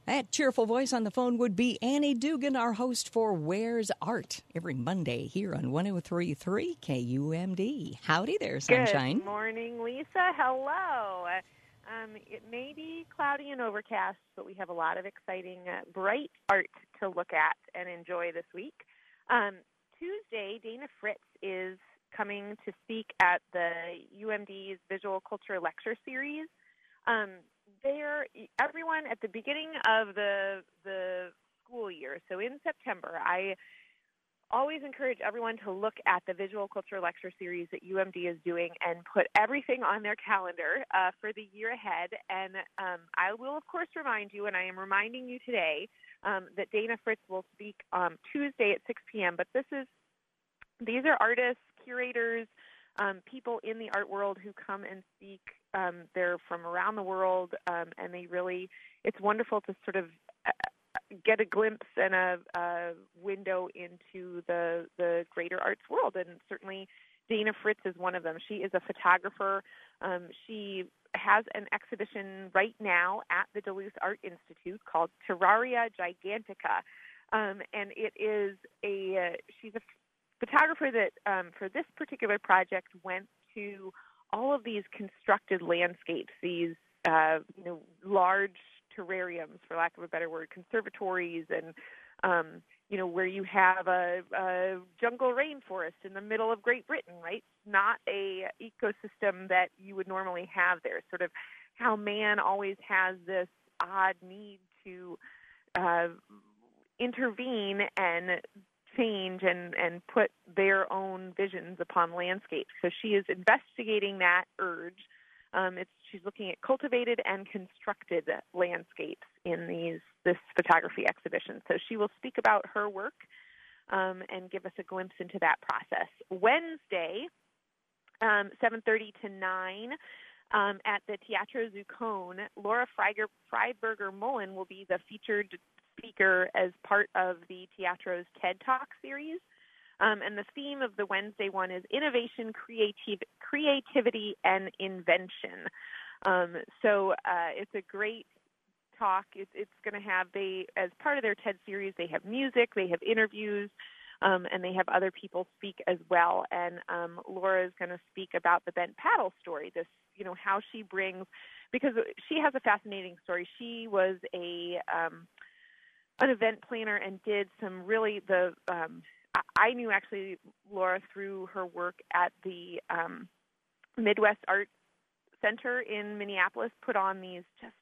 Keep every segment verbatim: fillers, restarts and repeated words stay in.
That cheerful voice on the phone would be Annie Dugan, our host for Where's Art, every Monday here on one oh three point three K U M D. Howdy there, Sunshine. Good morning, Lisa. Hello. Um, it may be cloudy and overcast, but we have a lot of exciting, uh, bright art to look at and enjoy this week. Um, Tuesday, Dana Fritz is coming to speak at the U M D's Visual Culture Lecture Series. Um, There, everyone at the beginning of the the school year, so in September, I always encourage everyone to look at the Visual Culture Lecture Series that U M D is doing and put everything on their calendar uh, for the year ahead. And um, I will, of course, remind you, and I am reminding you today, um, that Dana Fritz will speak um, Tuesday at six p.m. But this is these are artists, curators, Um, people in the art world who come and speak. Um, they're from around the world, um, and they really, it's wonderful to sort of uh, get a glimpse and a, a window into the, the greater arts world. And certainly Dana Fritz is one of them. She is a photographer. Um, she has an exhibition right now at the Duluth Art Institute called Terraria Gigantica. Um, and it is a, uh, she's a photographer that um, for this particular project went to all of these constructed landscapes, these uh, you know large terrariums, for lack of a better word, conservatories, and um, you know where you have a, a jungle rainforest in the middle of Great Britain, right? Not a ecosystem that you would normally have there. Sort of how man always has this odd need to uh, intervene and change and, and put their own visions upon landscapes. So she is investigating that urge. Um, it's, she's looking at cultivated and constructed landscapes in these this photography exhibition. So she will speak about her work um, and give us a glimpse into that process. Wednesday, um, seven thirty to nine, um, at the Teatro Zuccone, Laura Freiger, Freiberger Mullen will be the featured speaker as part of the Teatro's TED Talk series. Um, and the theme of the Wednesday one is innovation, creativ- creativity, and invention. Um, so uh, it's a great talk. It's, it's going to have, they, as part of their TED series, they have music, they have interviews, um, and they have other people speak as well. And um, Laura is going to speak about the bent paddle story, this, you know, how she brings, because she has a fascinating story. She was a... Um, an event planner and did some really the um, I knew actually Laura through her work at the um, Midwest Art Center in Minneapolis, put on these just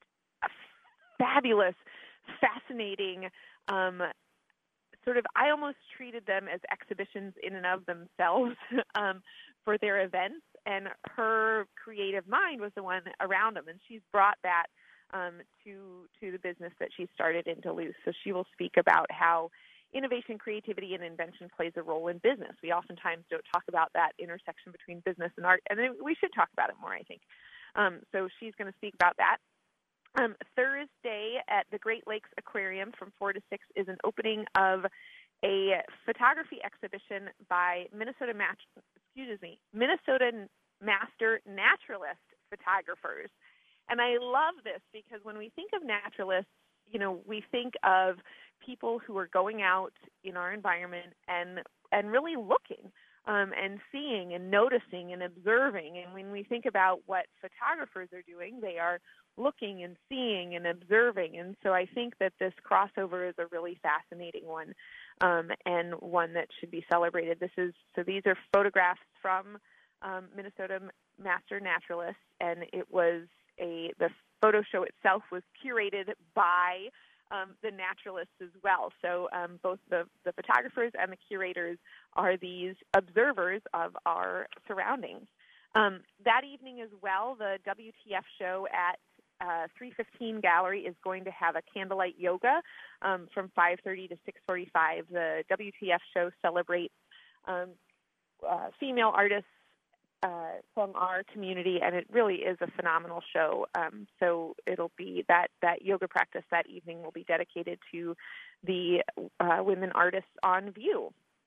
fabulous, fascinating um, sort of, I almost treated them as exhibitions in and of themselves um, for their events, and her creative mind was the one around them, and she's brought that Um, to to the business that she started in Duluth. So she will speak about how innovation, creativity, and invention plays a role in business. We oftentimes don't talk about that intersection between business and art, and we should talk about it more, I think. Um, so she's going to speak about that. Um, Thursday at the Great Lakes Aquarium from four to six is an opening of a photography exhibition by Minnesota, Mat- excuse me, Minnesota Master Naturalist photographers. And I love this because when we think of naturalists, you know, we think of people who are going out in our environment and and really looking um, and seeing and noticing and observing. And when we think about what photographers are doing, they are looking and seeing and observing. And so I think that this crossover is a really fascinating one um, and one that should be celebrated. This is so these are photographs from um, Minnesota Master Naturalists, and it was A, the photo show itself was curated by um, the naturalists as well. So um, both the, the photographers and the curators are these observers of our surroundings. Um, that evening as well, the W T F show at uh, three fifteen Gallery is going to have a candlelight yoga um, from five thirty to six forty-five. The W T F show celebrates um, uh, female artists Uh, from our community, and it really is a phenomenal show. Um, so it'll be that, that yoga practice that evening will be dedicated to the uh, women artists on view.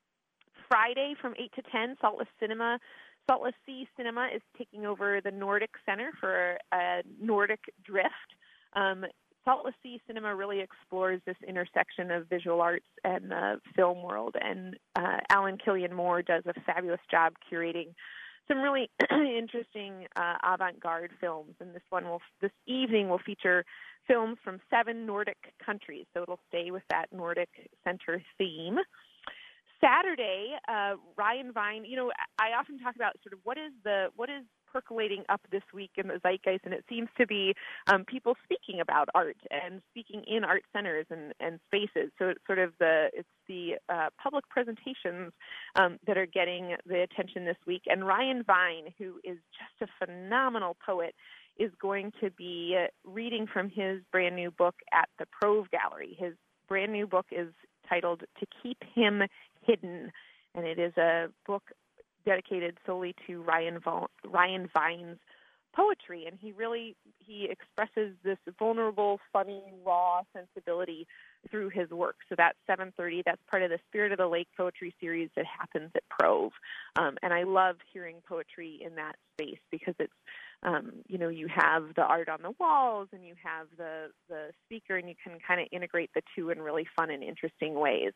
Friday from eight to ten, Saltless Cinema, Saltless Sea Cinema is taking over the Nordic Center for a Nordic Drift. Um, Saltlessea Cinema really explores this intersection of visual arts and the film world, and uh, Alan Killian Moore does a fabulous job curating some really interesting uh, avant-garde films. And this one will, this evening will feature films from seven Nordic countries, so it'll stay with that Nordic center theme. Saturday, uh, Ryan Vine, you know, I often talk about sort of what is the what is percolating up this week in the zeitgeist, and it seems to be um, people speaking about art and speaking in art centers and, and spaces. So it's sort of the it's the uh, public presentations um, that are getting the attention this week. And Ryan Vine, who is just a phenomenal poet, is going to be reading from his brand new book at the Prove Gallery. His brand new book is titled To Keep Him Hidden, and it is a book dedicated solely to Ryan Vo- Ryan Vine's poetry, and he really he expresses this vulnerable, funny, raw sensibility through his work. So that's seven thirty. That's part of the Spirit of the Lake poetry series that happens at Prove, um, and I love hearing poetry in that space because it's um, you know you have the art on the walls and you have the the speaker, and you can kind of integrate the two in really fun and interesting ways.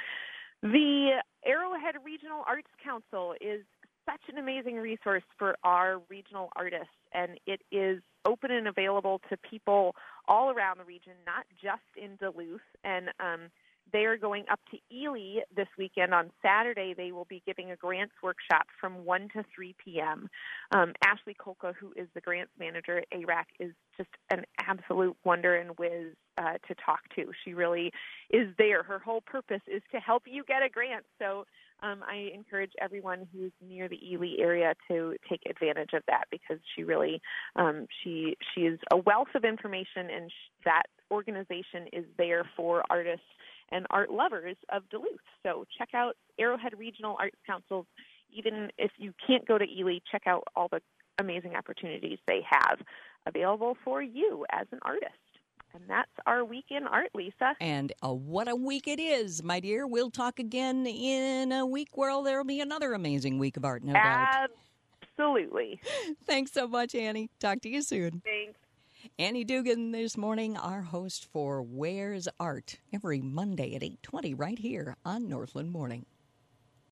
The Arrowhead Regional Arts Council is such an amazing resource for our regional artists, and it is open and available to people all around the region, not just in Duluth. And um, they are going up to Ely this weekend. On Saturday, they will be giving a grants workshop from one to three p.m. Um, Ashley Kolka, who is the grants manager at A R A C, is just an absolute wonder and whiz uh, to talk to. She really is there. Her whole purpose is to help you get a grant. So um, I encourage everyone who's near the Ely area to take advantage of that because she really um, she she is a wealth of information, and sh- that organization is there for artists and art lovers of Duluth. So check out Arrowhead Regional Arts Council. Even if you can't go to Ely, check out all the amazing opportunities they have available for you as an artist. And that's our week in art, Lisa. And uh, what a week it is, my dear. We'll talk again in a week where there will be another amazing week of art, no doubt. Absolutely. Thanks so much, Annie. Talk to you soon. Thanks. Annie Dugan this morning, our host for Where's Art, every Monday at eight twenty right here on Northland Morning.